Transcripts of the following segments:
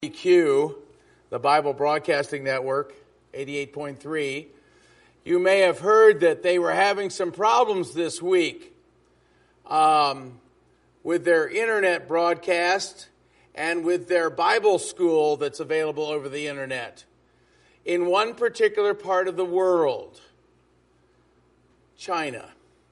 WBQ, the Bible Broadcasting Network, 88.3. You may have heard that they were having some problems this week with their internet broadcast and with their Bible school that's available over the internet. In one particular part of the world, China.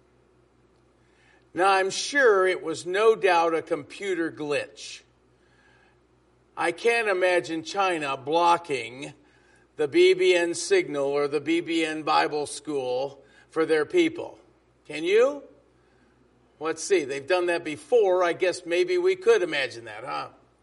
Now, I'm sure it was no doubt a computer glitch. I can't imagine China blocking the BBN signal or the BBN Bible school for their people. Can you? Let's see. They've done that before. I guess maybe we could imagine that, huh?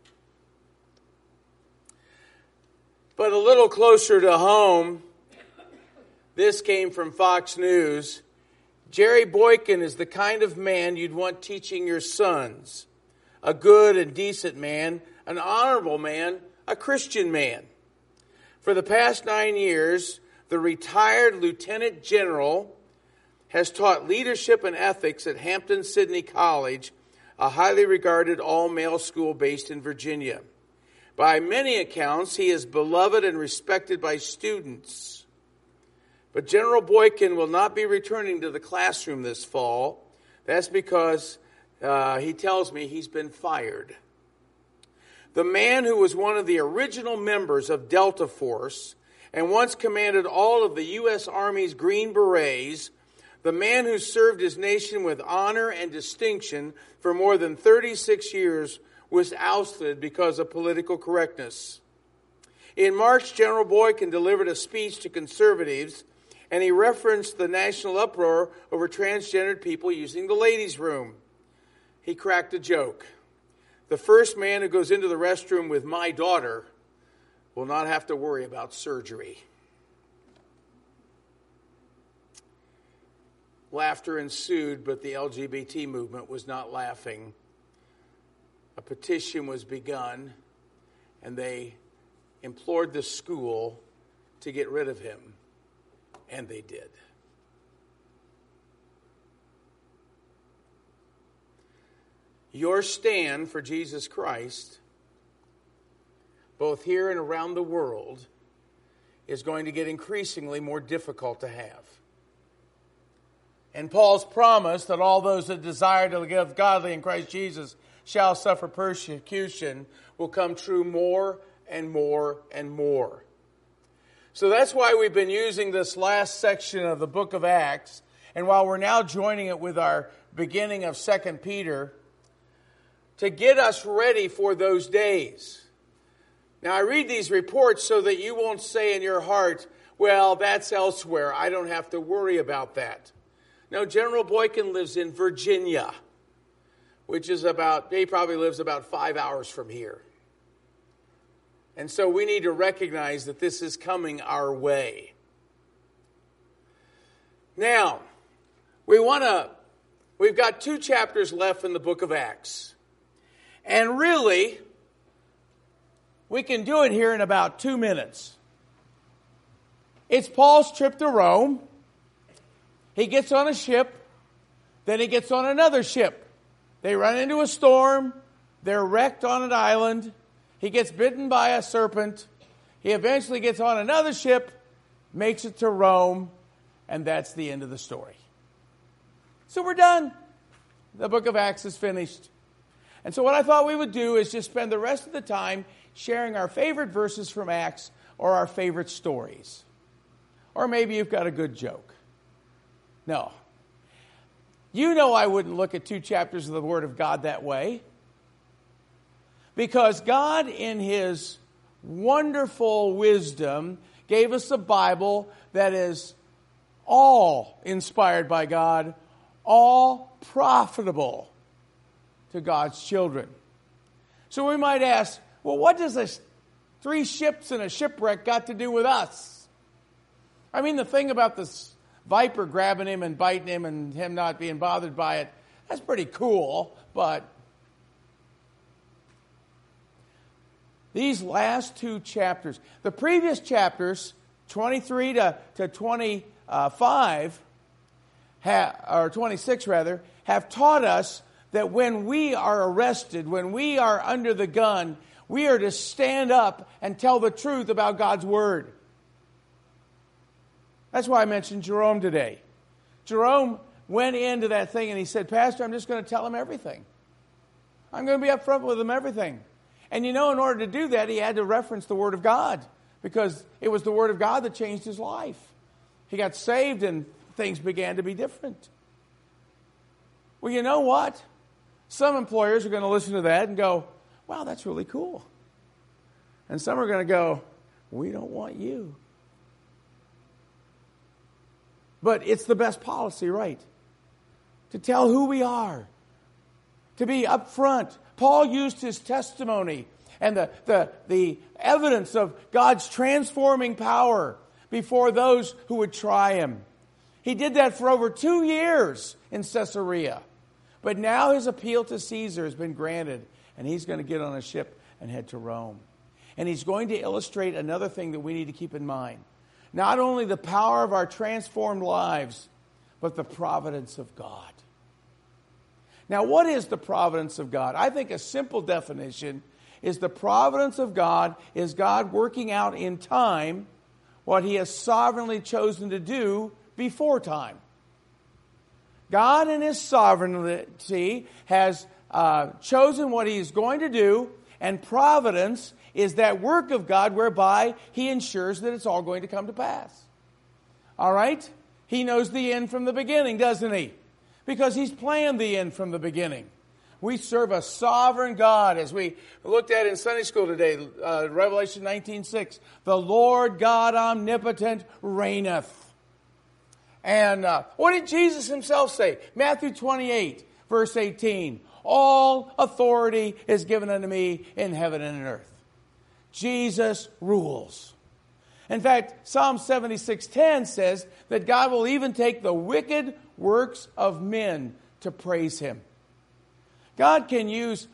But a little closer to home, this came from Fox News. Jerry Boykin is the kind of man you'd want teaching your sons. A good and decent man, an honorable man, a Christian man. For the past 9 years, the retired lieutenant general has taught leadership and ethics at Hampton-Sydney College, a highly regarded all-male school based in Virginia. By many accounts, he is beloved and respected by students. But General Boykin will not be returning to the classroom this fall. That's because he tells me he's been fired. The man who was one of the original members of Delta Force and once commanded all of the U.S. Army's Green Berets, the man who served his nation with honor and distinction for more than 36 years, was ousted because of political correctness. In March, General Boykin delivered a speech to conservatives, and he referenced the national uproar over transgendered people using the ladies' room. He cracked a joke. The first man who goes into the restroom with my daughter will not have to worry about surgery. Laughter ensued, but the LGBT movement was not laughing. A petition was begun, and they implored the school to get rid of him, and they did. Your stand for Jesus Christ, both here and around the world, is going to get increasingly more difficult to have. And Paul's promise that all those that desire to live godly in Christ Jesus shall suffer persecution will come true more and more and more. So that's why we've been using this last section of the book of Acts, and while we're now joining it with our beginning of 2 Peter, to get us ready for those days. Now, I read these reports so that you won't say in your heart, well, that's elsewhere. I don't have to worry about that. No, General Boykin lives in Virginia, which is he probably lives about 5 hours from here. And so we need to recognize that this is coming our way. Now, we've got 2 chapters left in the book of Acts. And really, we can do it here in about 2 minutes. It's Paul's trip to Rome. He gets on a ship, then he gets on another ship. They run into a storm, they're wrecked on an island, he gets bitten by a serpent, he eventually gets on another ship, makes it to Rome, and that's the end of the story. So we're done. The book of Acts is finished. And so what I thought we would do is just spend the rest of the time sharing our favorite verses from Acts or our favorite stories. Or maybe you've got a good joke. No. You know I wouldn't look at 2 chapters of the Word of God that way. Because God, in His wonderful wisdom, gave us a Bible that is all inspired by God, all profitable to God's children. So we might ask, well, what does 3 ships and a shipwreck got to do with us? I mean, the thing about this viper grabbing him and biting him and him not being bothered by it, that's pretty cool, but these last 2 chapters, the previous chapters, 23 to 25, or 26 rather, have taught us that when we are arrested, when we are under the gun, We are to stand up and tell the truth about God's Word. That's why I mentioned Jerome today. Jerome went into that thing and he said, Pastor, I'm just going to tell him everything. I'm going to be upfront with him everything. And in order to do that, he had to reference the Word of God, because it was the Word of God that changed his life. He got saved and things began to be different. Well, you know what? Some employers are going to listen to that and go, wow, that's really cool. And some are going to go, we don't want you. But it's the best policy, right? To tell who we are. To be upfront. Paul used his testimony and the evidence of God's transforming power before those who would try him. He did that for over 2 years in Caesarea. But now his appeal to Caesar has been granted, and he's going to get on a ship and head to Rome. And he's going to illustrate another thing that we need to keep in mind. Not only the power of our transformed lives, but the providence of God. Now, what is the providence of God? I think a simple definition is the providence of God is God working out in time what he has sovereignly chosen to do before time. God in his sovereignty has chosen what he is going to do, and providence is that work of God whereby he ensures that it's all going to come to pass. All right? He knows the end from the beginning, doesn't he? Because he's planned the end from the beginning. We serve a sovereign God, as we looked at in Sunday school today, Revelation 19:6. The Lord God omnipotent reigneth. And what did Jesus himself say? Matthew 28, verse 18. All authority is given unto me in heaven and in earth. Jesus rules. In fact, Psalm 76:10 says that God will even take the wicked works of men to praise him. God can use,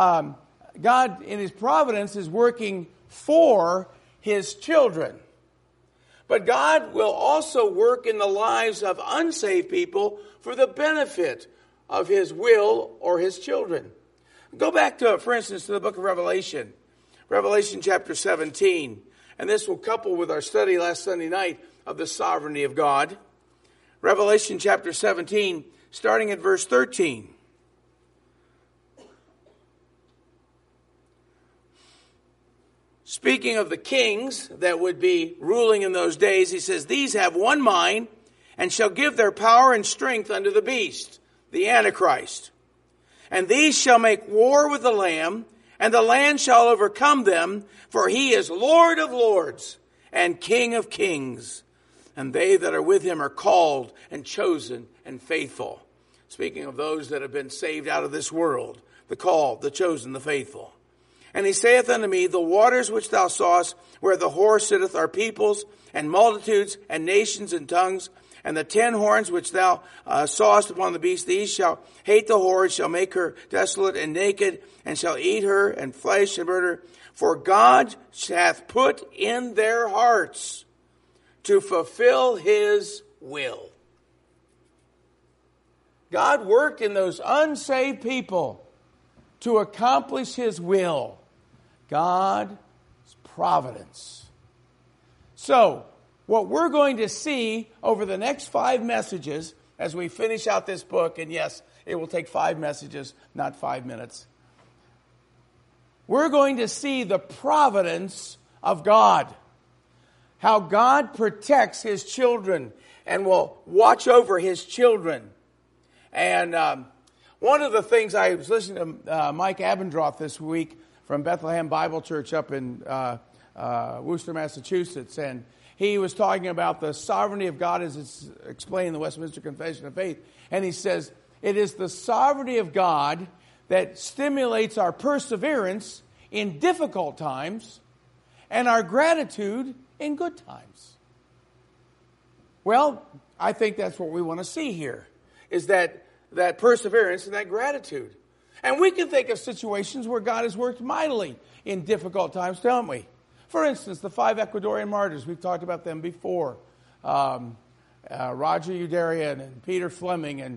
God in his providence is working for his children. But God will also work in the lives of unsaved people for the benefit of his will or his children. Go back to, for instance, to the book of Revelation. Revelation chapter 17. And this will couple with our study last Sunday night of the sovereignty of God. Revelation chapter 17, starting at verse 13. Speaking of the kings that would be ruling in those days, he says, these have one mind and shall give their power and strength unto the beast, the Antichrist. And these shall make war with the Lamb, and the land shall overcome them, for he is Lord of lords and King of kings. And they that are with him are called and chosen and faithful. Speaking of those that have been saved out of this world, the called, the chosen, the faithful. And he saith unto me, the waters which thou sawest, where the whore sitteth, are peoples and multitudes and nations and tongues. And the 10 horns which thou sawest upon the beast, these shall hate the whore, and shall make her desolate and naked, and shall eat her, and flesh and murder. For God hath put in their hearts to fulfill his will. God worked in those unsaved people to accomplish his will. God's providence. So, what we're going to see over the next 5 messages as we finish out this book, and yes, it will take 5 messages, not 5 minutes. We're going to see the providence of God. How God protects his children and will watch over his children. And one of the things, I was listening to Mike Abendroth this week from Bethlehem Bible Church up in Worcester, Massachusetts, and he was talking about the sovereignty of God as it's explained in the Westminster Confession of Faith. And he says, it is the sovereignty of God that stimulates our perseverance in difficult times and our gratitude in good times. Well, I think that's what we want to see here, is that perseverance and that gratitude. And we can think of situations where God has worked mightily in difficult times, don't we? For instance, the 5 Ecuadorian martyrs, we've talked about them before. Roger Youderian and Peter Fleming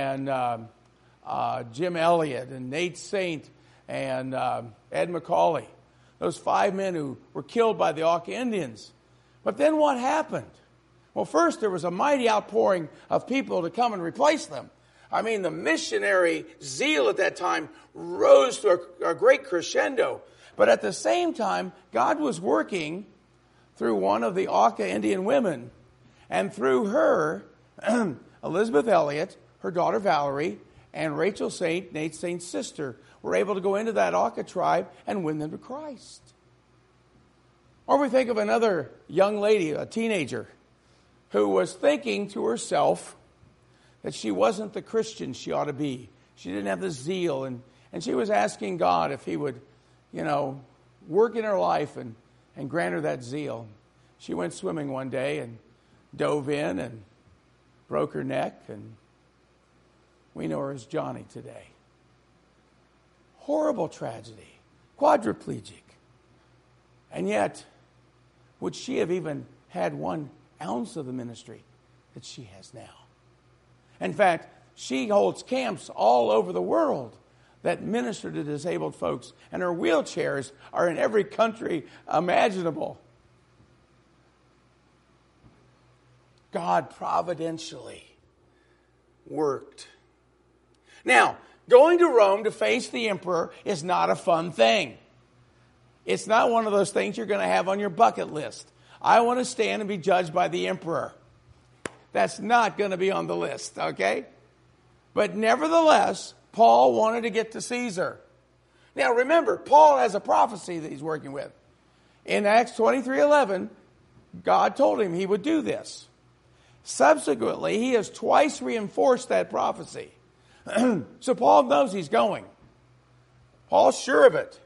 and Jim Elliott and Nate Saint and Ed McCauley. those 5 men who were killed by the Auca Indians. But then what happened? Well, first there was a mighty outpouring of people to come and replace them. I mean, the missionary zeal at that time rose to a great crescendo. But at the same time, God was working through one of the Auca Indian women. And through her, Elizabeth Elliot, her daughter Valerie, and Rachel Saint, Nate Saint's sister, were able to go into that Auca tribe and win them to Christ. Or we think of another young lady, a teenager, who was thinking to herself that she wasn't the Christian she ought to be. She didn't have the zeal, and she was asking God if he would, work in her life and grant her that zeal. She went swimming one day and dove in and broke her neck, and we know her as Johnny today. Horrible tragedy, quadriplegic. And yet, would she have even had 1 ounce of the ministry that she has now? In fact, she holds camps all over the world that minister to disabled folks, and her wheelchairs are in every country imaginable. God providentially worked. Now, going to Rome to face the emperor is not a fun thing. It's not one of those things you're going to have on your bucket list. I want to stand and be judged by the emperor. That's not going to be on the list, okay? But nevertheless, Paul wanted to get to Caesar. Now remember, Paul has a prophecy that he's working with. In Acts 23:11, God told him he would do this. Subsequently, he has twice reinforced that prophecy. So Paul knows he's going. Paul's sure of it.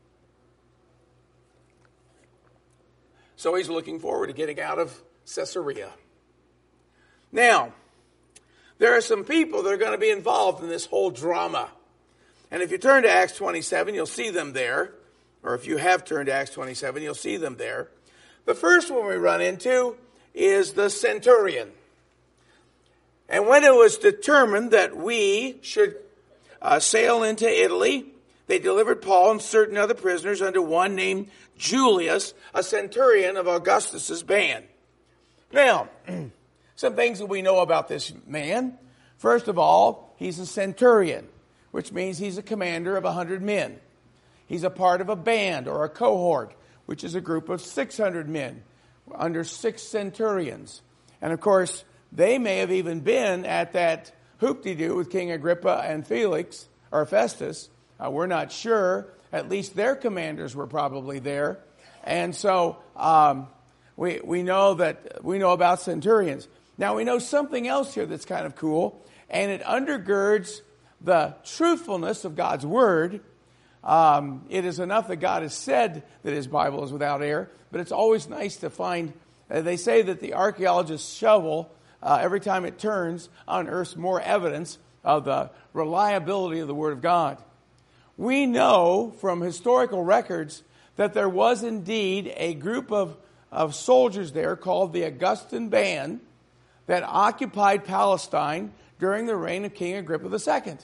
So he's looking forward to getting out of Caesarea. Now, there are some people that are going to be involved in this whole drama. And if you turn to Acts 27, you'll see them there. Or if you have turned to Acts 27, you'll see them there. The first one we run into is the centurion. And when it was determined that we should sail into Italy, they delivered Paul and certain other prisoners unto one named Julius, a centurion of Augustus's band. Now, some things that we know about this man. First of all, he's a centurion, which means he's a commander of 100 men. He's a part of a band or a cohort, which is a group of 600 men under 6 centurions. And of course, they may have even been at that hoop-de-doo with King Agrippa and Felix, or Festus. We're not sure. At least their commanders were probably there. And so we know about centurions. Now we know something else here that's kind of cool, and it undergirds the truthfulness of God's Word. It is enough that God has said that His Bible is without error, but it's always nice to find, they say that the archaeologist's shovel, every time it turns, unearths more evidence of the reliability of the Word of God. We know from historical records that there was indeed a group of soldiers there called the Augustan Band that occupied Palestine during the reign of King Agrippa II.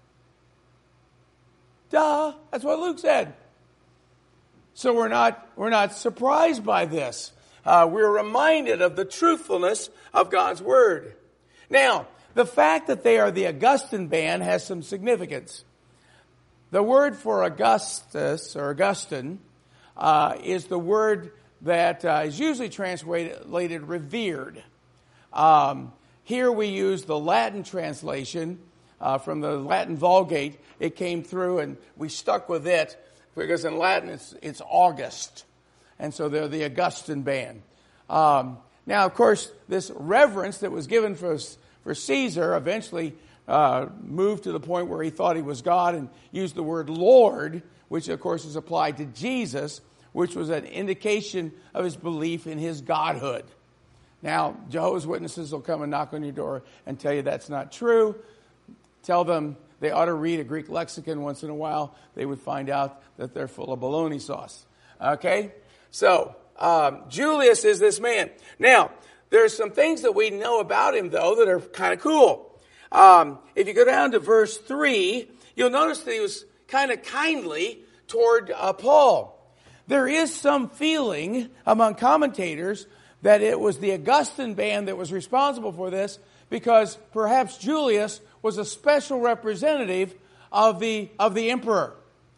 Duh, that's what Luke said. So we're not surprised by this. We're reminded of the truthfulness of God's Word. Now, the fact that they are the Augustan Band has some significance. The word for Augustus or Augustine is the word that is usually translated revered. Here we use the Latin translation from the Latin Vulgate. It came through and we stuck with it because in Latin it's August. And so they're the Augustan Band. Now, of course, this reverence that was given for Caesar eventually moved to the point where he thought he was God and used the word Lord, which of course is applied to Jesus, which was an indication of his belief in his godhood. Now, Jehovah's Witnesses will come and knock on your door and tell you that's not true. Tell them they ought to read a Greek lexicon once in a while. They would find out that they're full of bologna sauce. Okay? So, Julius is this man. Now, there's some things that we know about him, though, that are kind of cool. If you go down to verse 3, you'll notice that he was kind of kindly toward Paul. There is some feeling among commentators that it was the Augustan band that was responsible for this, because perhaps Julius was a special representative of the emperor.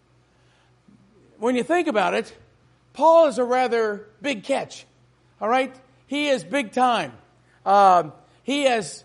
When you think about it, Paul is a rather big catch. All right? He is big time. He has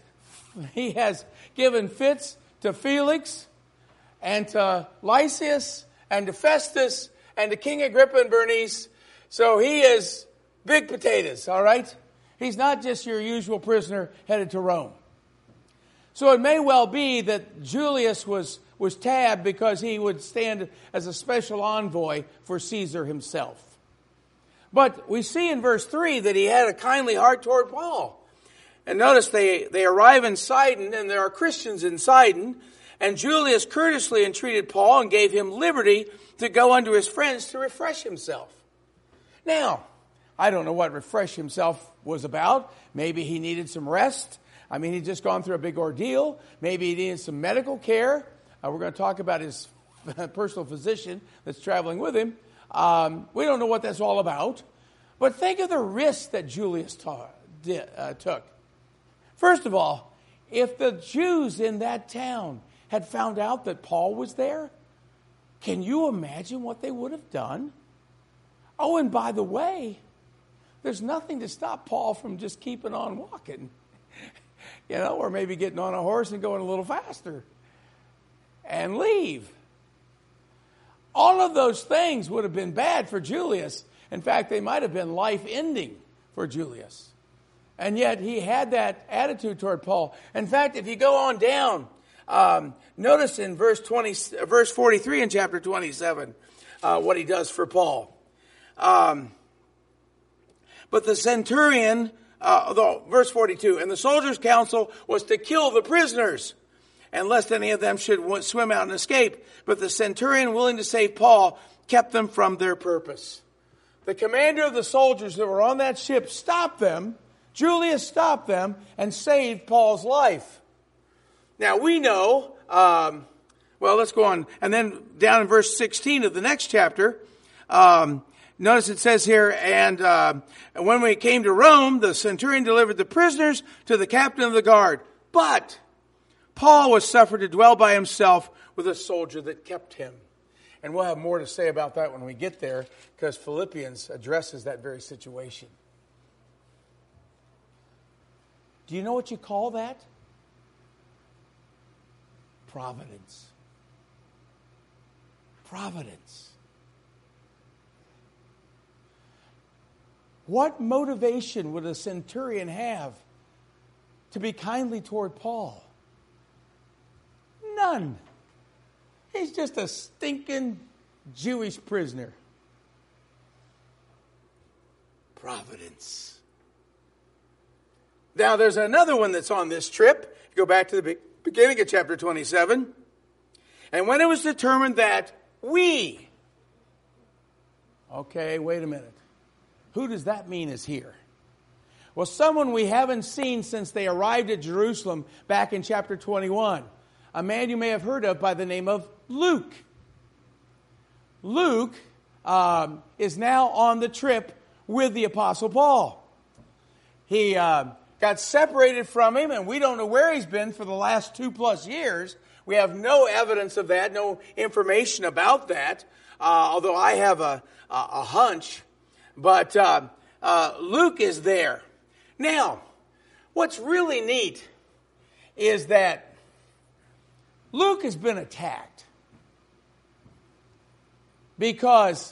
given fits to Felix and to Lysias and to Festus and to King Agrippa and Bernice. So he is big potatoes, all right? He's not just your usual prisoner headed to Rome. So it may well be that Julius was tabbed because he would stand as a special envoy for Caesar himself. But we see in verse 3 that he had a kindly heart toward Paul. And notice they arrive in Sidon, and there are Christians in Sidon, and Julius courteously entreated Paul and gave him liberty to go unto his friends to refresh himself. Now, I don't know what refresh himself was about. Maybe he needed some rest. I mean, he'd just gone through a big ordeal. Maybe he needed some medical care. We're going to talk about his personal physician that's traveling with him. We don't know what that's all about. But think of the risk that Julius took. First of all, if the Jews in that town had found out that Paul was there, can you imagine what they would have done? Oh, and by the way, there's nothing to stop Paul from just keeping on walking. Or maybe getting on a horse and going a little faster and leave. All of those things would have been bad for Julius. In fact, they might have been life-ending for Julius. And yet he had that attitude toward Paul. In fact, if you go on down, notice in verse 43 in chapter 27 what he does for Paul. But the centurion, verse 42, and the soldiers' counsel was to kill the prisoners, and lest any of them should swim out and escape. But the centurion, willing to save Paul, kept them from their purpose. The commander of the soldiers that were on that ship stopped them. Julius stopped them and saved Paul's life. Now we know, let's go on. And then down in verse 16 of the next chapter, notice it says here, and when we came to Rome, the centurion delivered the prisoners to the captain of the guard. But Paul was suffered to dwell by himself with a soldier that kept him. And we'll have more to say about that when we get there, because Philippians addresses that very situation. Do you know what you call that? Providence. Providence. What motivation would a centurion have to be kindly toward Paul? None. He's just a stinking Jewish prisoner. Providence. Now, there's another one that's on this trip. You go back to the beginning of chapter 27. And when it was determined that we... Okay, wait a minute. Who does that mean is here? Well, someone we haven't seen since they arrived at Jerusalem back in chapter 21. A man you may have heard of by the name of Luke. Luke is now on the trip with the Apostle Paul. He got separated from him, and we don't know where he's been for the last 2+ years. We have no evidence of that, no information about that, although I have a hunch. But Luke is there. Now, what's really neat is that Luke has been attacked because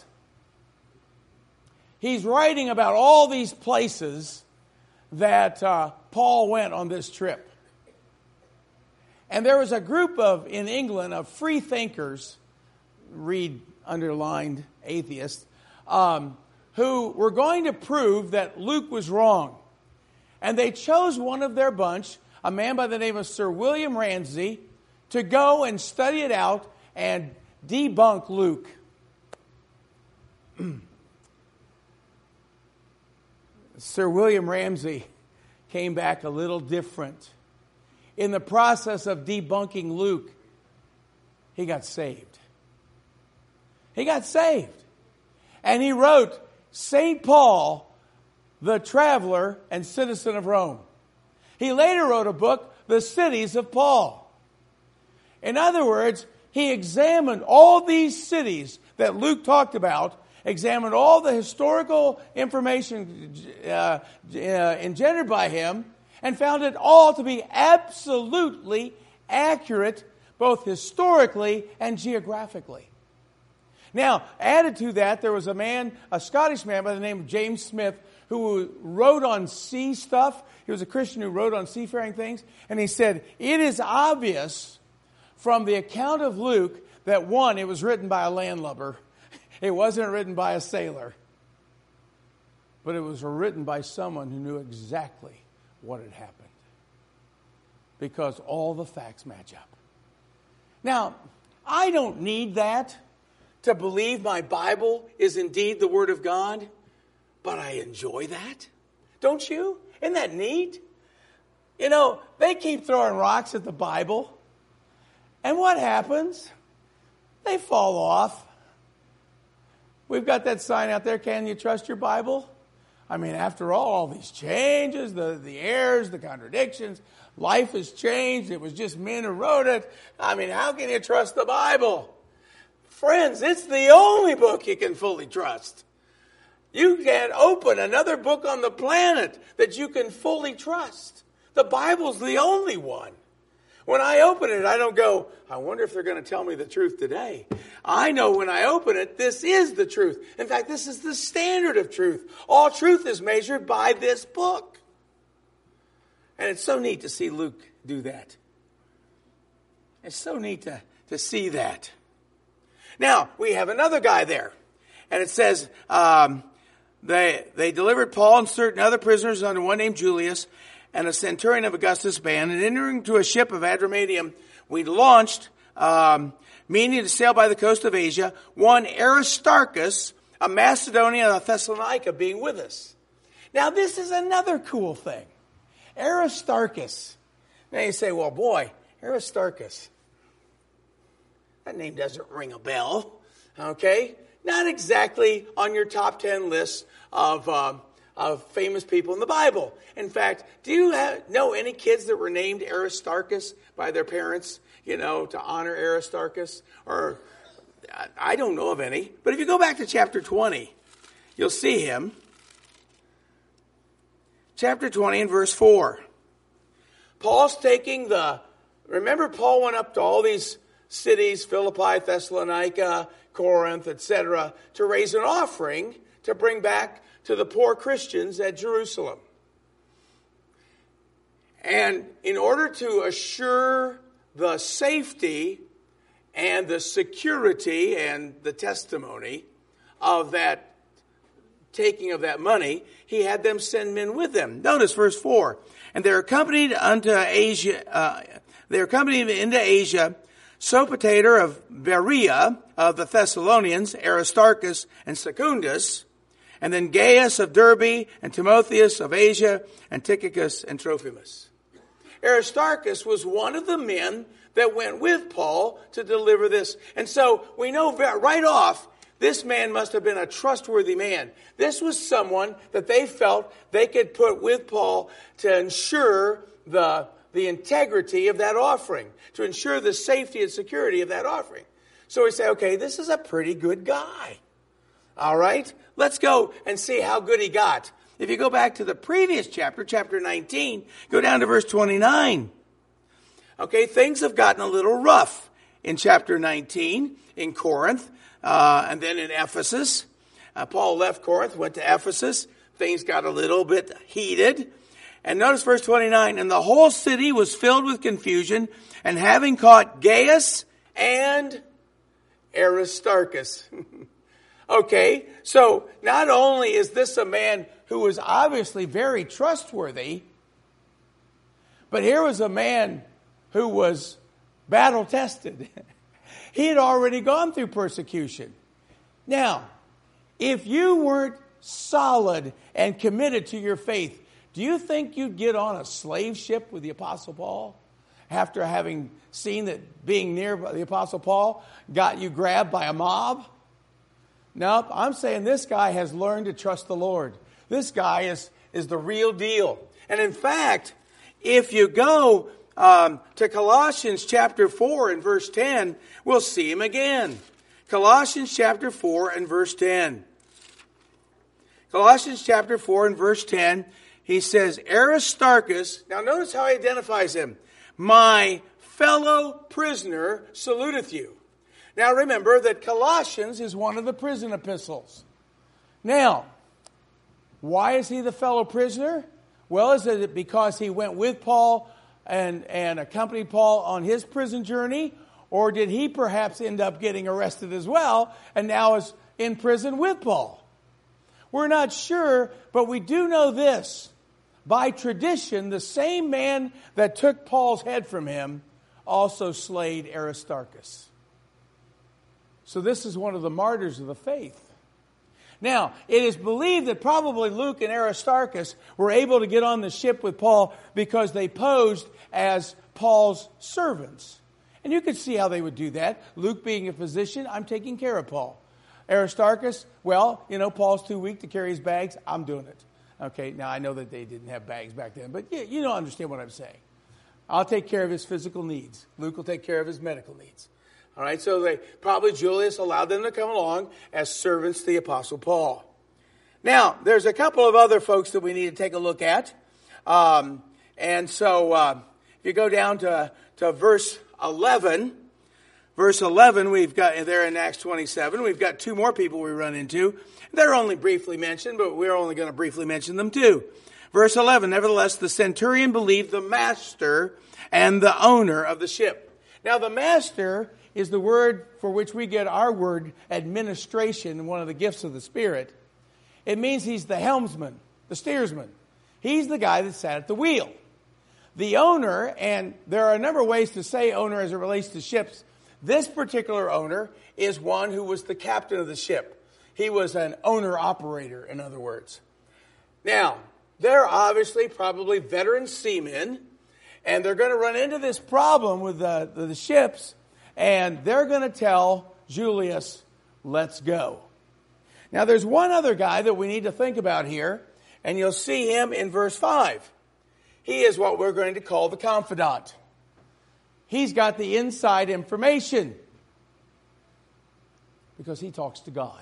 he's writing about all these places that Paul went on this trip. And there was a group in England of free thinkers, read underlined atheists, who were going to prove that Luke was wrong. And they chose one of their bunch, a man by the name of Sir William Ramsay, to go and study it out and debunk Luke. Sir William Ramsay came back a little different. In the process of debunking Luke, he got saved. He got saved. And he wrote St. Paul, the Traveler and Citizen of Rome. He later wrote a book, The Cities of Paul. In other words, he examined all these cities that Luke talked about, examined all the historical information engendered by him, and found it all to be absolutely accurate, both historically and geographically. Now, added to that, there was a Scottish man by the name of James Smith, who wrote on sea stuff. He was a Christian who wrote on seafaring things. And he said, it is obvious from the account of Luke that, one, it was written by a landlubber. It wasn't written by a sailor. But it was written by someone who knew exactly what had happened. Because all the facts match up. Now, I don't need that to believe my Bible is indeed the Word of God. But I enjoy that. Don't you? Isn't that neat? You know, they keep throwing rocks at the Bible. And what happens? They fall off. We've got that sign out there, can you trust your Bible? I mean, after all these changes, the errors, the contradictions, life has changed. It was just men who wrote it. I mean, how can you trust the Bible? Friends, it's the only book you can fully trust. You can't open another book on the planet that you can fully trust. The Bible's the only one. When I open it, I don't go, I wonder if they're going to tell me the truth today. I know when I open it, this is the truth. In fact, this is the standard of truth. All truth is measured by this book. And it's so neat to see Luke do that. It's so neat to see that. Now, we have another guy there. And it says, They delivered Paul and certain other prisoners under one named Julius and a centurion of Augustus' band. And entering to a ship of Adramyttium, we launched, meaning to sail by the coast of Asia, one Aristarchus, a Macedonian of Thessalonica, being with us. Now, this is another cool thing. Aristarchus. Now you say, well, boy, Aristarchus. That name doesn't ring a bell. Okay? Not exactly on your top 10 list of famous people in the Bible. In fact, do you know any kids that were named Aristarchus by their parents, to honor Aristarchus? Or I don't know of any. But if you go back to chapter 20, you'll see him. Chapter 20 and verse 4. Paul's taking remember Paul went up to all these cities, Philippi, Thessalonica, Corinth, etc., to raise an offering to bring back to the poor Christians at Jerusalem. And in order to assure the safety and the security and the testimony of that taking of that money, he had them send men with them. Notice verse 4. And they're accompanied into Asia, Sopater of Berea, of the Thessalonians, Aristarchus and Secundus, and then Gaius of Derbe, and Timotheus of Asia, and Tychicus and Trophimus. Aristarchus was one of the men that went with Paul to deliver this. And so we know right off, this man must have been a trustworthy man. This was someone that they felt they could put with Paul to ensure the integrity of that offering, to ensure the safety and security of that offering. So we say, okay, this is a pretty good guy. All right, let's go and see how good he got. If you go back to the previous chapter, chapter 19, go down to verse 29. Okay, things have gotten a little rough in chapter 19 in Corinth and then in Ephesus. Paul left Corinth, went to Ephesus. Things got a little bit heated. And notice verse 29, and the whole city was filled with confusion, and having caught Gaius and Aristarchus. Okay, so not only is this a man who was obviously very trustworthy, but here was a man who was battle tested. He had already gone through persecution. Now, if you weren't solid and committed to your faith, do you think you'd get on a slave ship with the Apostle Paul after having seen that being near the Apostle Paul got you grabbed by a mob? Nope, I'm saying this guy has learned to trust the Lord. This guy is the real deal. And in fact, if you go to Colossians chapter 4 and verse 10, we'll see him again. Colossians chapter 4 and verse 10. Colossians chapter 4 and verse 10, he says, Aristarchus, now notice how he identifies him, my fellow prisoner saluteth you. Now remember that Colossians is one of the prison epistles. Now, why is he the fellow prisoner? Well, is it because he went with Paul and accompanied Paul on his prison journey? Or did he perhaps end up getting arrested as well and now is in prison with Paul? We're not sure, but we do know this. By tradition, the same man that took Paul's head from him also slayed Aristarchus. So this is one of the martyrs of the faith. Now, it is believed that probably Luke and Aristarchus were able to get on the ship with Paul because they posed as Paul's servants. And you could see how they would do that. Luke being a physician, I'm taking care of Paul. Aristarchus, well, Paul's too weak to carry his bags. I'm doing it. Okay, now I know that they didn't have bags back then, but you don't understand what I'm saying. I'll take care of his physical needs. Luke will take care of his medical needs. All right, so Julius allowed them to come along as servants to the Apostle Paul. Now, there's a couple of other folks that we need to take a look at. If you go down to verse 11, we've got there in Acts 27, we've got two more people we run into. They're only briefly mentioned, but we're only going to briefly mention them too. Verse 11, nevertheless, the centurion believed the master and the owner of the ship. Now, the master is the word for which we get our word administration, one of the gifts of the Spirit. It means he's the helmsman, the steersman. He's the guy that sat at the wheel. The owner, and there are a number of ways to say owner as it relates to ships. This particular owner is one who was the captain of the ship. He was an owner-operator, in other words. Now, they're obviously probably veteran seamen, and they're going to run into this problem with the ships, and they're going to tell Julius, let's go. Now, there's one other guy that we need to think about here, and you'll see him in verse 5. He is what we're going to call the confidant. He's got the inside information because he talks to God.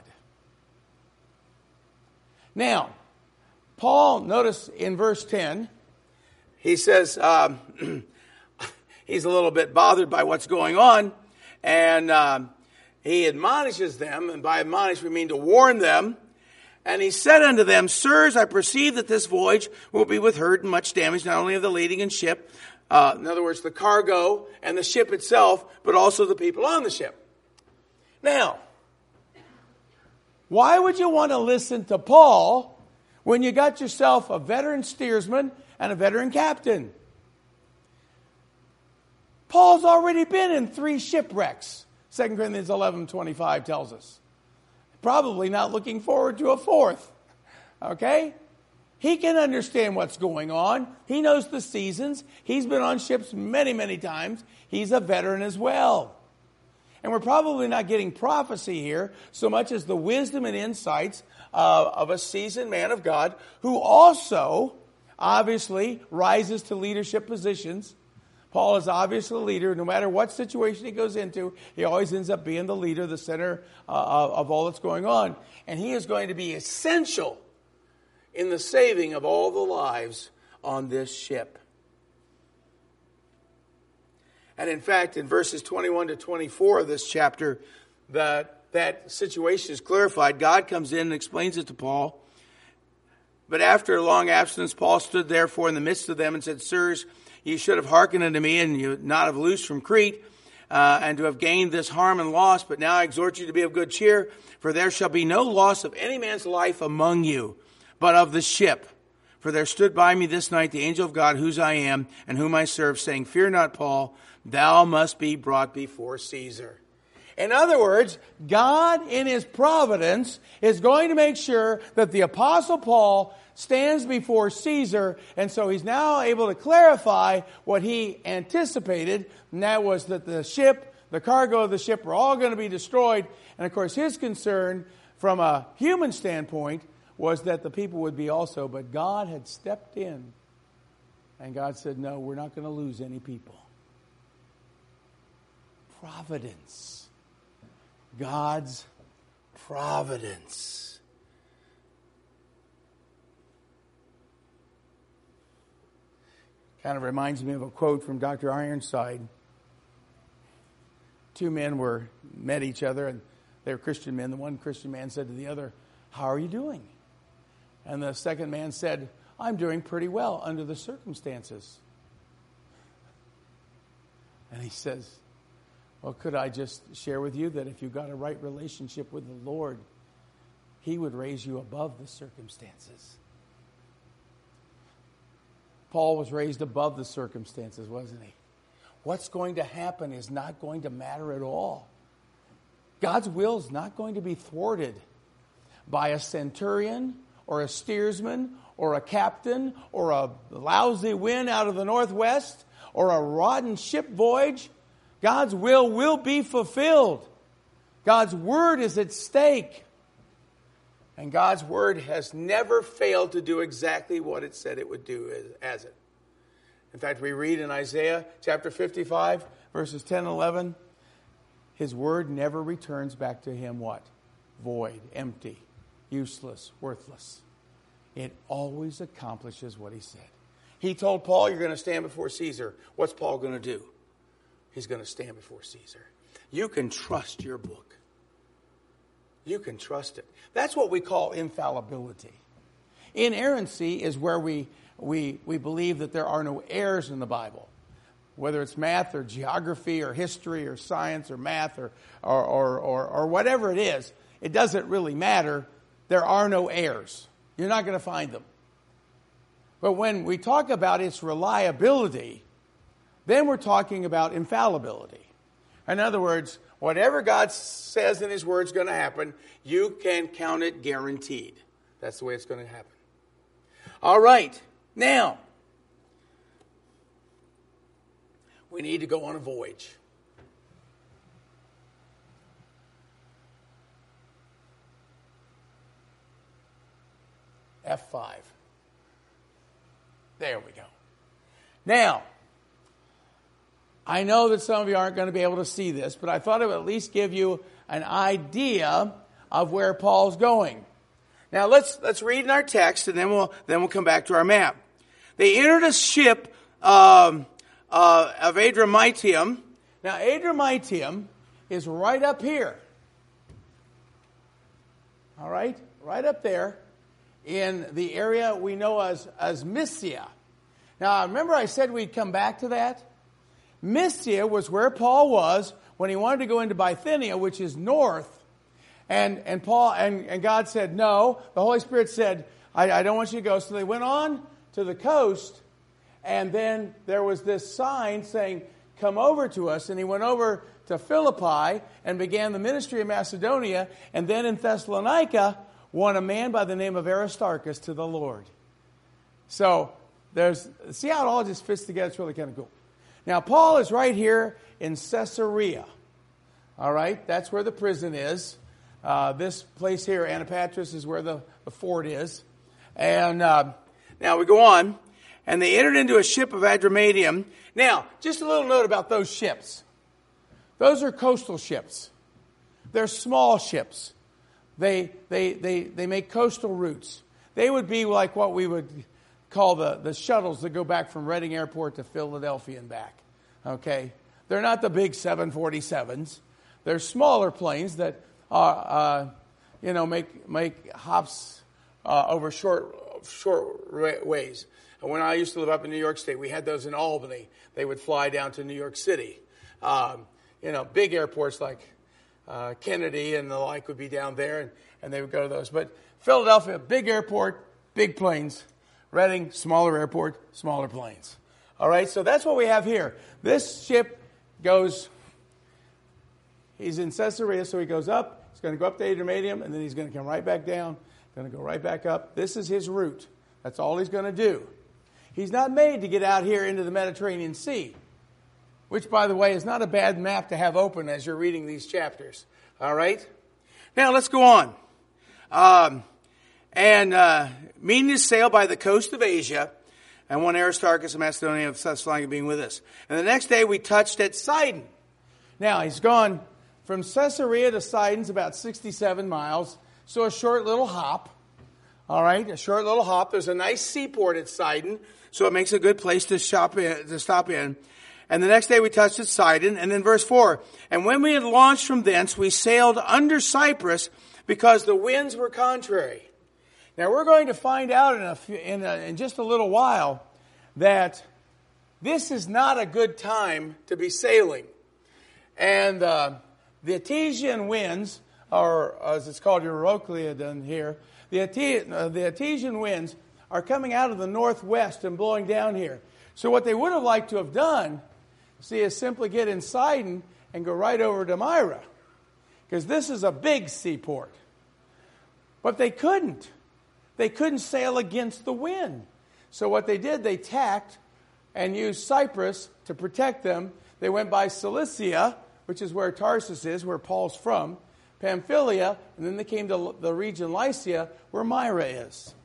Now, Paul, notice in verse 10, he says he's a little bit bothered by what's going on, and he admonishes them, and by admonish we mean to warn them. And he said unto them, Sirs, I perceive that this voyage will be with hurt and much damage, not only of the lading and ship, in other words, the cargo and the ship itself, but also the people on the ship. Now, why would you want to listen to Paul when you got yourself a veteran steersman and a veteran captain? Paul's already been in 3 shipwrecks, 2 Corinthians 11:25 tells us. Probably not looking forward to a 4th. Okay? He can understand what's going on. He knows the seasons. He's been on ships many, many times. He's a veteran as well. And we're probably not getting prophecy here so much as the wisdom and insights of a seasoned man of God who also obviously rises to leadership positions. Paul is obviously a leader. No matter what situation he goes into, he always ends up being the leader, the center of all that's going on. And he is going to be essential in the saving of all the lives on this ship. And in fact, in verses 21 to 24 of this chapter, that situation is clarified. God comes in and explains it to Paul. But after a long absence, Paul stood therefore in the midst of them and said, Sirs, you should have hearkened unto me, and you not have loosed from Crete, and to have gained this harm and loss. But now I exhort you to be of good cheer, for there shall be no loss of any man's life among you, but of the ship. For there stood by me this night the angel of God, whose I am, and whom I serve, saying, Fear not, Paul, thou must be brought before Caesar. In other words, God in his providence is going to make sure that the Apostle Paul stands before Caesar, and so he's now able to clarify what he anticipated, and that was that the ship, the cargo of the ship were all going to be destroyed. And of course his concern from a human standpoint was that the people would be also, but God had stepped in and God said, no, we're not going to lose any people. Providence. God's providence. Kind of reminds me of a quote from Dr. Ironside. Two men met each other, and they were Christian men. The one Christian man said to the other, how are you doing? And the second man said, I'm doing pretty well under the circumstances. And he says, well, could I just share with you that if you got a right relationship with the Lord, He would raise you above the circumstances. Paul was raised above the circumstances, wasn't he? What's going to happen is not going to matter at all. God's will is not going to be thwarted by a centurion or a steersman or a captain or a lousy wind out of the northwest or a rotten ship voyage. God's will be fulfilled. God's word is at stake. And God's word has never failed to do exactly what it said it would do as it. In fact, we read in Isaiah chapter 55, verses 10 and 11, His word never returns back to Him what? Void, empty, useless, worthless. It always accomplishes what He said. He told Paul, you're going to stand before Caesar. What's Paul going to do? He's going to stand before Caesar. You can trust your book. You can trust it. That's what we call infallibility. Inerrancy is where we believe that there are no errors in the Bible. Whether it's math or geography or history or science or math or whatever it is, it doesn't really matter. There are no errors. You're not going to find them. But when we talk about its reliability, then we're talking about infallibility. In other words, whatever God says in His Word is going to happen, you can count it guaranteed. That's the way it's going to happen. All right. Now, we need to go on a voyage. F5. There we go. Now, I know that some of you aren't going to be able to see this, but I thought I would at least give you an idea of where Paul's going. Now let's read in our text, and then we'll come back to our map. They entered a ship of Adramyttium. Now Adramyttium is right up here. All right, right up there in the area we know as Mysia. Now remember I said we'd come back to that? Mysia was where Paul was when he wanted to go into Bithynia, which is north. And Paul and God said no. The Holy Spirit said, I don't want you to go. So they went on to the coast, and then there was this sign saying, come over to us. And he went over to Philippi and began the ministry of Macedonia, and then in Thessalonica won a man by the name of Aristarchus to the Lord. So see how it all just fits together? It's really kind of cool. Now, Paul is right here in Caesarea. All right, that's where the prison is. This place here, Antipatris, is where the fort is. And now we go on. And they entered into a ship of Adramyttium. Now, just a little note about those ships. Those are coastal ships. They're small ships. They make coastal routes. They would be like what we would call the shuttles that go back from Reading Airport to Philadelphia and back. Okay? They're not the big 747s. They're smaller planes that make hops over short ways. And when I used to live up in New York State, we had those in Albany. They would fly down to New York City. Big airports like Kennedy and the like would be down there, and they would go to those. But Philadelphia, big airport, big planes. Reading, smaller airport, smaller planes. All right, so that's what we have here. This ship he's in Caesarea, so he goes up. He's going to go up to Adramyttium, and then he's going to come right back down, going to go right back up. This is his route. That's all he's going to do. He's not made to get out here into the Mediterranean Sea, which, by the way, is not a bad map to have open as you're reading these chapters. All right? Now, let's go on. Meaning to sail by the coast of Asia, and one Aristarchus of Macedonia of Thessalonica being with us. And the next day we touched at Sidon. Now, he's gone from Caesarea to Sidon's about 67 miles, so a short little hop. All right, a short little hop. There's a nice seaport at Sidon, so it makes a good place to stop in. And the next day we touched at Sidon, and then verse 4, and when we had launched from thence, we sailed under Cyprus because the winds were contrary. Now we're going to find out in just a little while that this is not a good time to be sailing. And the Etesian winds, or as it's called Eurocleidon here, the Etesian winds are coming out of the northwest and blowing down here. So what they would have liked to have done, is simply get in Sidon and go right over to Myra, because this is a big seaport. But they couldn't. They couldn't sail against the wind. So what they did, they tacked and used Cyprus to protect them. They went by Cilicia, which is where Tarsus is, where Paul's from, Pamphylia, and then they came to the region Lycia, where Myra is.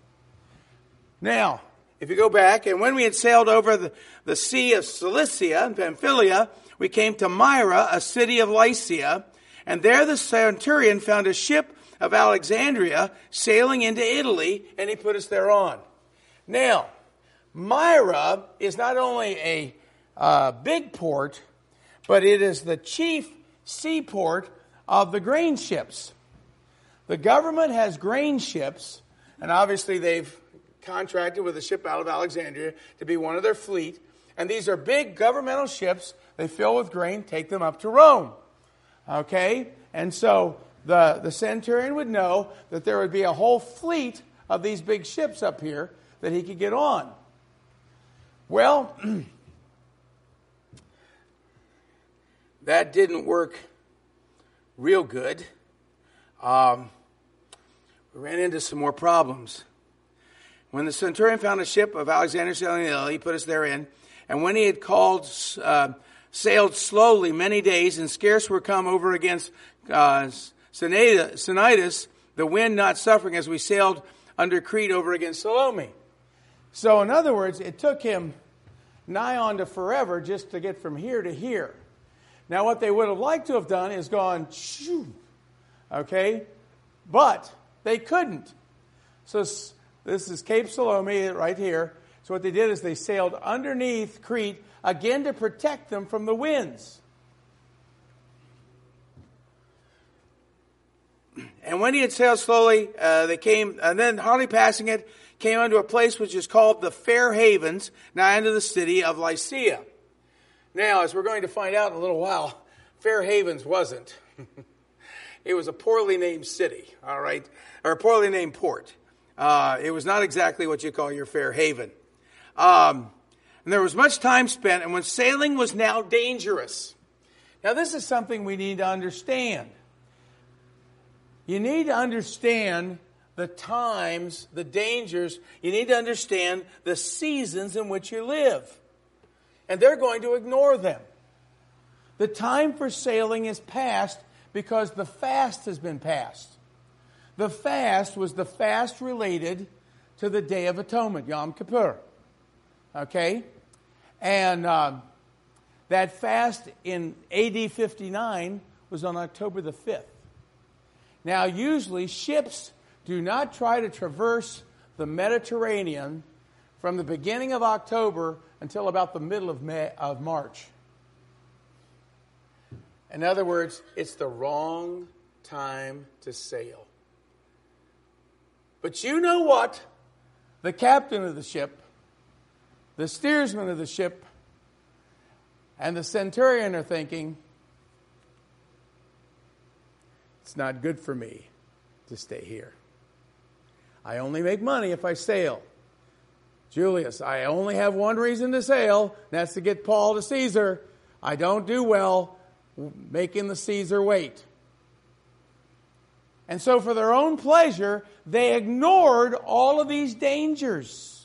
Now, if you go back, and when we had sailed over the sea of Cilicia and Pamphylia, we came to Myra, a city of Lycia, and there the centurion found a ship of Alexandria sailing into Italy, and he put us there on. Now, Myra is not only a big port, but it is the chief seaport of the grain ships. The government has grain ships, and obviously they've contracted with a ship out of Alexandria to be one of their fleet. And these are big governmental ships. They fill with grain, take them up to Rome. Okay? And so the centurion would know that there would be a whole fleet of these big ships up here that he could get on. Well, that didn't work real good. We ran into some more problems. When the centurion found a ship of Alexandria sailing in Italy, he put us therein. And when he had sailed slowly many days, and scarce were come over against Cnidus, the wind not suffering, as we sailed under Crete over against Salome. So in other words, it took him nigh on to forever just to get from here to here. Now what they would have liked to have done is gone, shoo, okay? But they couldn't. So this is Cape Salome right here. So what they did is they sailed underneath Crete, again to protect them from the winds. And when he had sailed slowly, they came, and then hardly passing it, came unto a place which is called the Fair Havens, nigh unto the city of Lycia. Now, as we're going to find out in a little while, Fair Havens wasn't. It was a poorly named city, all right, or a poorly named port. It was not exactly what you call your fair haven. And there was much time spent, and when sailing was now dangerous. Now, this is something we need to understand. You need to understand the times, the dangers. You need to understand the seasons in which you live. And they're going to ignore them. The time for sailing is past because the fast has been passed. The fast was the fast related to the Day of Atonement, Yom Kippur. Okay? And that fast in AD 59 was on October the 5th. Now, usually ships do not try to traverse the Mediterranean from the beginning of October until about the middle of March. In other words, it's the wrong time to sail. But you know what? The captain of the ship, the steersman of the ship, and the centurion are thinking, it's not good for me to stay here. I only make money if I sail. Julius, I only have one reason to sail, and that's to get Paul to Caesar. I don't do well making the Caesar wait. And so for their own pleasure, they ignored all of these dangers.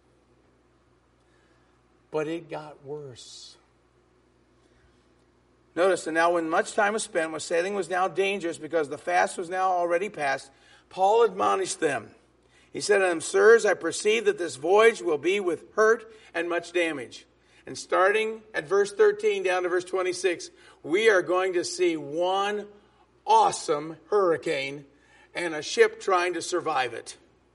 But it got worse. Notice, and now when much time was spent, when sailing was now dangerous because the fast was now already past, Paul admonished them. He said to them, Sirs, I perceive that this voyage will be with hurt and much damage. And starting at verse 13 down to verse 26, we are going to see one awesome hurricane and a ship trying to survive it.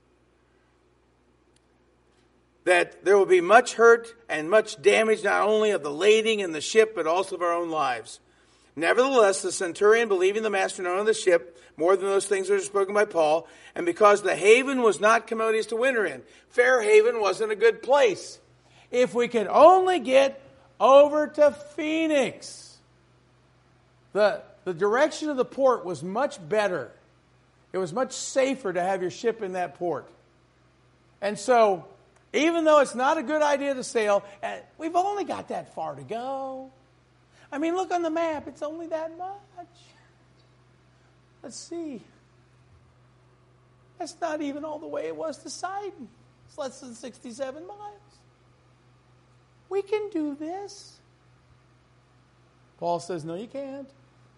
That there will be much hurt and much damage, not only of the lading and the ship, but also of our own lives. Nevertheless, the centurion, believing the master known of the ship, more than those things that are spoken by Paul, and because the haven was not commodious to winter in. Fair Haven wasn't a good place. If we could only get over to Phoenix. The direction of the port was much better. It was much safer to have your ship in that port. And so, even though it's not a good idea to sail, we've only got that far to go. I mean, look on the map. It's only that much. Let's see. That's not even all the way it was to Sidon. It's less than 67 miles. We can do this. Paul says, no, you can't.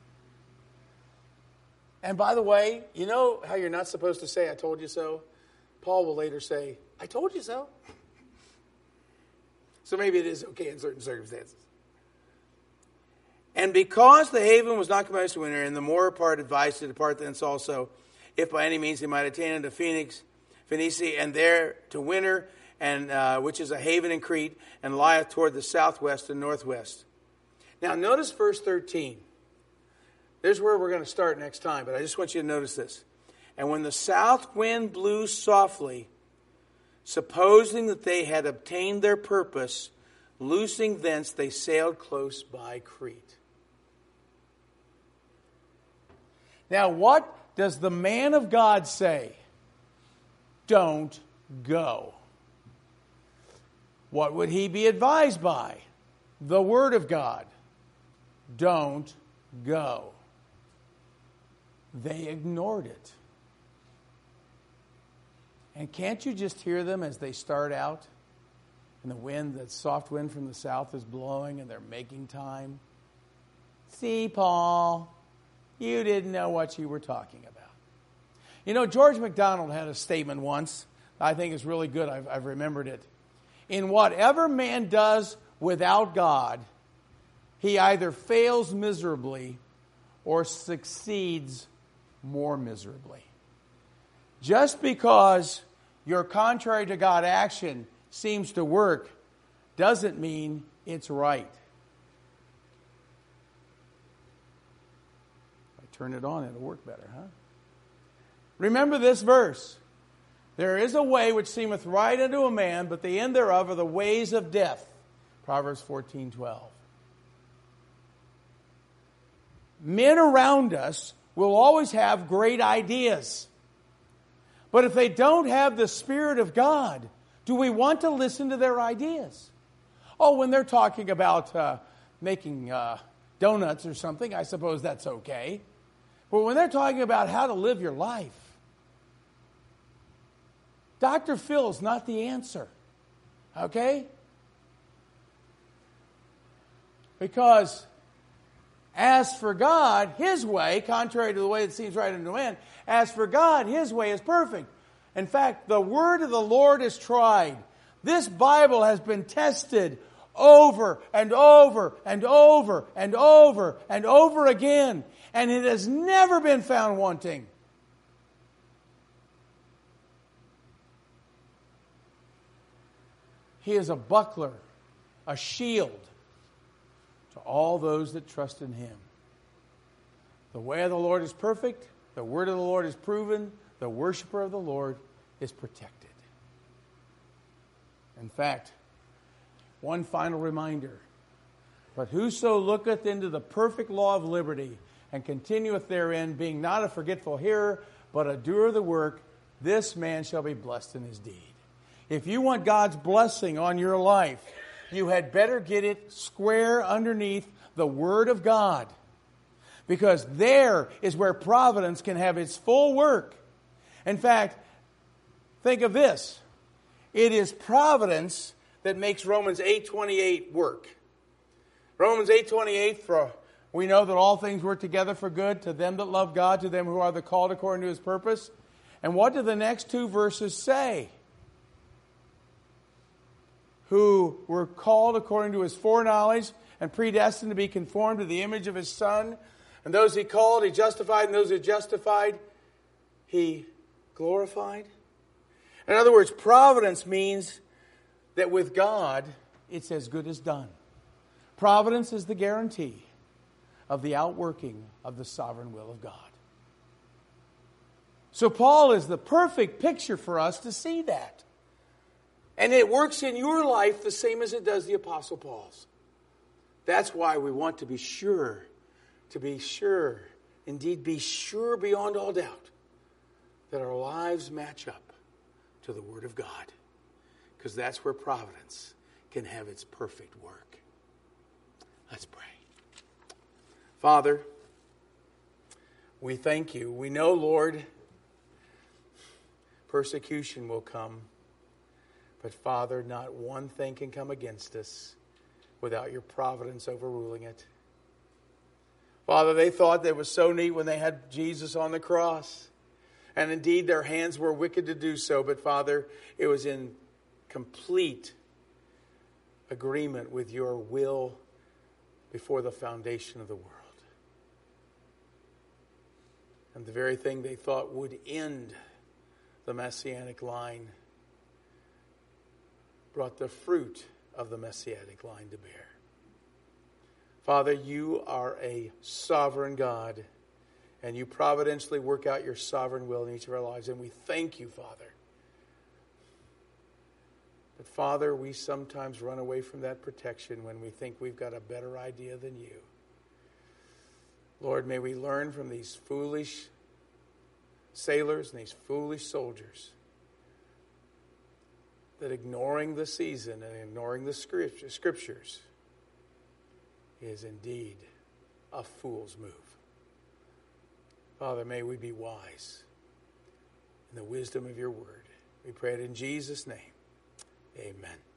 And by the way, you know how you're not supposed to say, I told you so? Paul will later say, I told you so. So maybe it is okay in certain circumstances. And because the haven was not commodious to winter, and the more part advised to depart thence also, if by any means they might attain unto Phoenicia, and there to winter, and which is a haven in Crete, and lieth toward the southwest and northwest. Now notice verse 13. There's where we're going to start next time, but I just want you to notice this. And when the south wind blew softly, supposing that they had obtained their purpose, loosing thence, they sailed close by Crete. Now, what does the man of God say? Don't go. What would he be advised by? The Word of God. Don't go. They ignored it. And can't you just hear them as they start out? And the wind, that soft wind from the south is blowing and they're making time. See, Paul, you didn't know what you were talking about. You know, George MacDonald had a statement once. I think it's really good. I've remembered it. In whatever man does without God, he either fails miserably or succeeds more miserably. Just because your contrary to God action seems to work doesn't mean it's right. If I turn it on, it'll work better, huh? Remember this verse. There is a way which seemeth right unto a man, but the end thereof are the ways of death. Proverbs 14:12. Men around us will always have great ideas. But if they don't have the Spirit of God, do we want to listen to their ideas? Oh, when they're talking about making donuts or something, I suppose that's okay. But when they're talking about how to live your life, Dr. Phil's not the answer. Okay? Because as for God, His way, contrary to the way that seems right unto man, as for God, His way is perfect. In fact, the word of the Lord is tried. This Bible has been tested over and over and over and over and over again, and it has never been found wanting. He is a buckler, a shield to all those that trust in Him. The way of the Lord is perfect. The word of the Lord is proven. The worshiper of the Lord is protected. In fact, one final reminder. But whoso looketh into the perfect law of liberty and continueth therein, being not a forgetful hearer, but a doer of the work, this man shall be blessed in his deed. If you want God's blessing on your life, you had better get it square underneath the Word of God. Because there is where providence can have its full work. In fact, think of this. It is providence that makes Romans 8:28 work. Romans 8:28, for We know that all things work together for good to them that love God, to them who are the called according to His purpose. And what do the next two verses say? Who were called according to His foreknowledge and predestined to be conformed to the image of His Son. And those He called, He justified. And those He justified, He glorified. In other words, providence means that with God, it's as good as done. Providence is the guarantee of the outworking of the sovereign will of God. So Paul is the perfect picture for us to see that. And it works in your life the same as it does the Apostle Paul's. That's why we want to be sure, indeed be sure beyond all doubt, that our lives match up to the Word of God. Because that's where providence can have its perfect work. Let's pray. Father, we thank You. We know, Lord, persecution will come. But Father, not one thing can come against us without Your providence overruling it. Father, they thought that it was so neat when they had Jesus on the cross. And indeed, their hands were wicked to do so. But Father, it was in complete agreement with Your will before the foundation of the world. And the very thing they thought would end the Messianic line brought the fruit of the Messianic line to bear. Father, You are a sovereign God, and You providentially work out Your sovereign will in each of our lives, and we thank You, Father. But Father, we sometimes run away from that protection when we think we've got a better idea than You. Lord, may we learn from these foolish sailors and these foolish soldiers that ignoring the season and ignoring the scriptures is indeed a fool's move. Father, may we be wise in the wisdom of Your word. We pray it in Jesus' name. Amen.